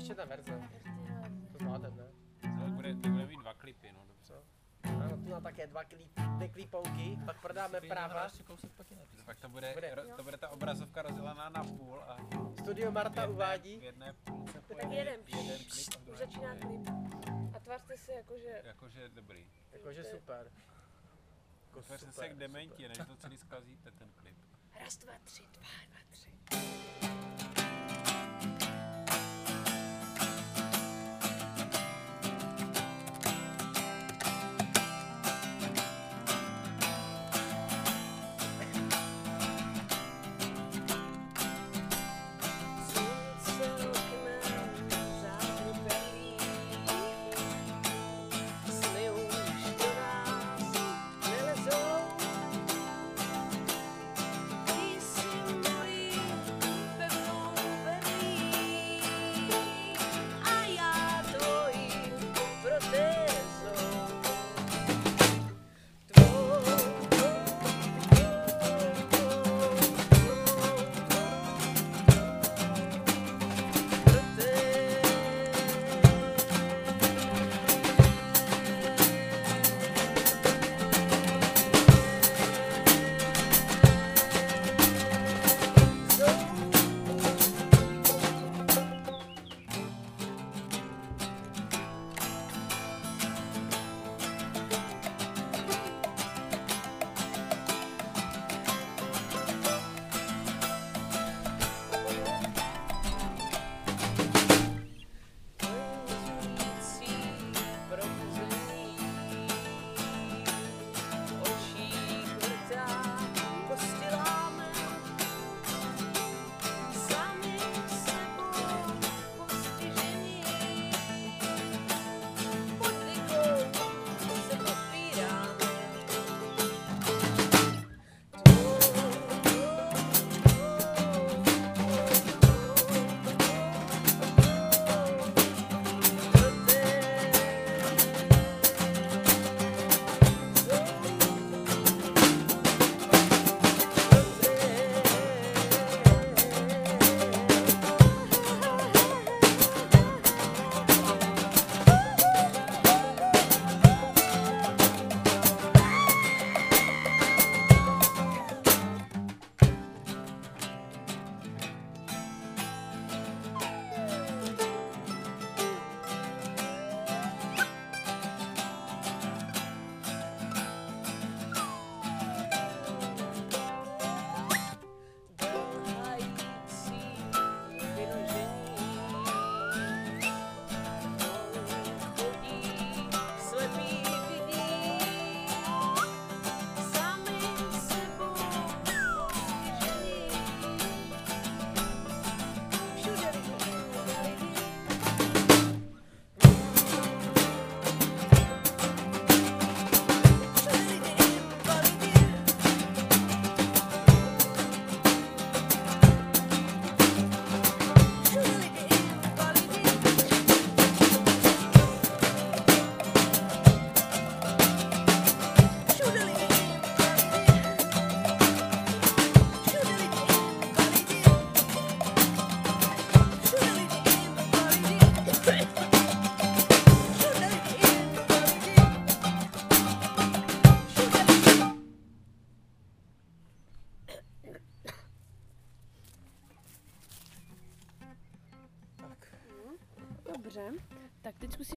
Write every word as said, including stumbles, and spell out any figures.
ještě ta verze. To zvládem, ne? To bude, to bude mít dva klipy, no dobře. Ano, tu má také dva klip, dvě kliponky, pak prodáme práva. Pak to bude, bude. Ro, to bude ta obrazovka rozdělená na půl a... Studio Marta jedné, uvádí. V jedné půlce Tak jeden, jeden klip a v už druhé začíná půlce. klip. A tvařte se jakože... Jakože dobrý. Jakože super. Jako Tvařte se jak dementi, než to celý zkazíte ten klip. Raz, dva, tři, dva, dva, tři. Dobře, tak teď zkusím